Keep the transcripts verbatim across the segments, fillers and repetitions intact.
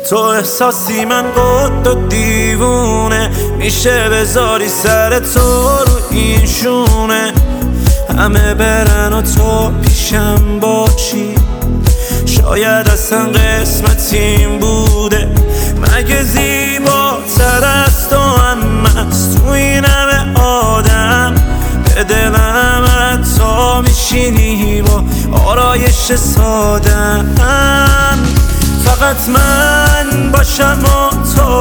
تو احساسی من قد و دیوونه، میشه بذاری سر تو رو این شونه، همه برن و تو پیشم باشی. شاید اصلا قسمتیم بوده، مگه زیباتر از تو هم از تو این همه آدم. به دلم حتی میشینی با آرایش سادم. فقط من باشم و تو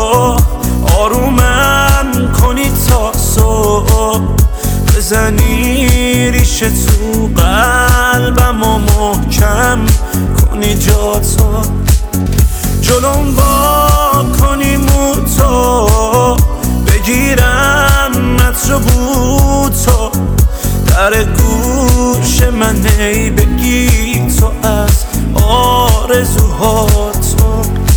آرومم کنی تا صبح، بزنی ریشه تو قلبم و محکم کنی جا تو، جلوم با کنی مو تو، بگیرم عطر بو تو، در گوش من ای بگی تو از آرزوها تو.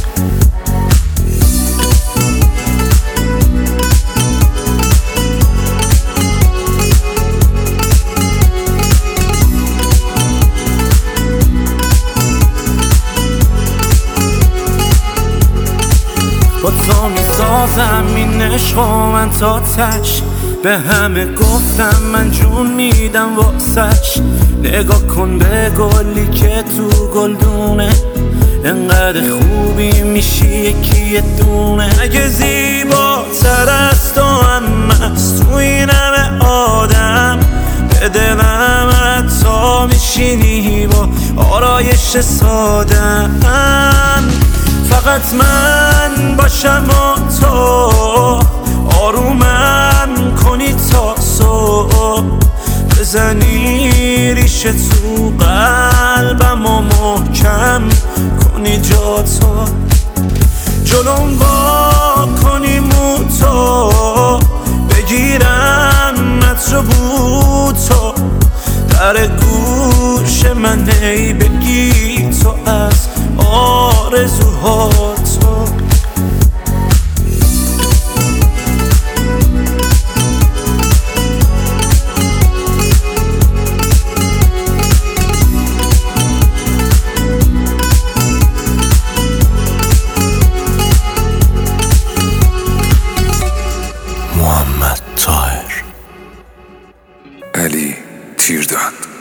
با تو میسازم این عشق و من تا تش، به همه گفتم من جون میدم واسش. نگاه کن به گلی که تو گلدونه، انقدر خوبی میشی یکی یه دونه. اگه زیباتر از تو هم از تو این همه آدم، به دلم حتی میشینی با آرایش سادم. فقط من باشم و تو آرومم کنی تا صبح، بزنی ریشه تو قلبم و محکم کنی جا تو، جلوم با کنی مو تو، بگیرم عطر بو تو، در گوش من ای بگی تو از آرزوها تو. محمد طاهر، علی تیردان.